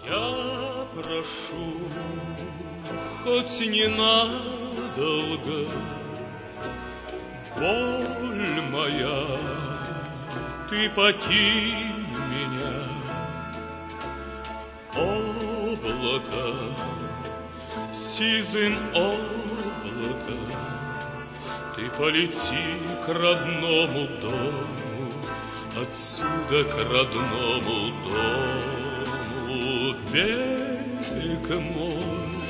Я прошу, хоть ненадолго, боль моя, ты покинь меня. Облако, сизым облако, ты полети к родному дому, отсюда к родному дому. Берег мой,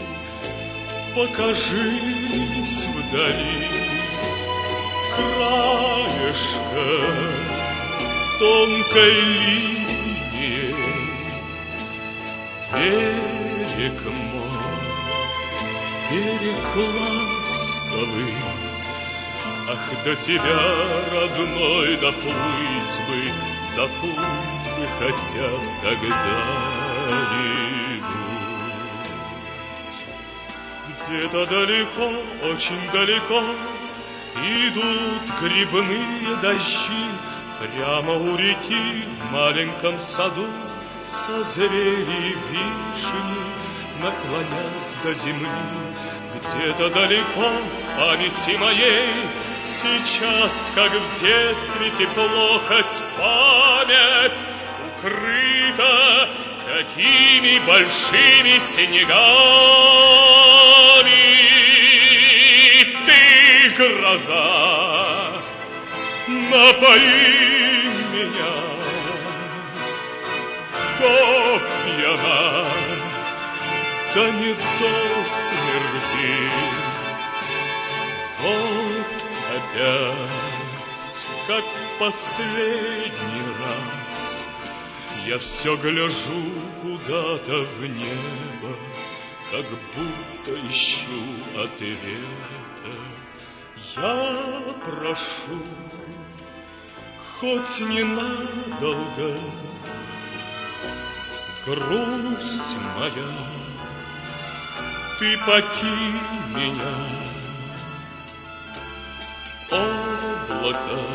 покажись вдали, краешко тонкой линией. Берег мой, берег ласковый, ах, до тебя, родной, доплыть бы хотя б когда-нибудь. Где-то далеко, очень далеко идут грибные дожди. Прямо у реки в маленьком саду созрели вишни, наклонясь до земли. Где-то далеко в памяти моей сейчас, как в детстве, тепло, хоть память укрыта такими большими снегами. Ты, гроза, напои меня до пьяна, да не до смерти. Вот опять, как последний раз, я все гляжу куда-то в небо, как будто ищу ответа. Я прошу, хоть ненадолго, грусть моя, ты покинь меня. Облако,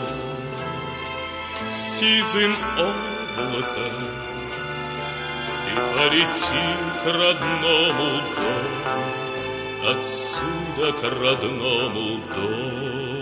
сизым облаком, ты полети к родному дому, отсюда к родному дому.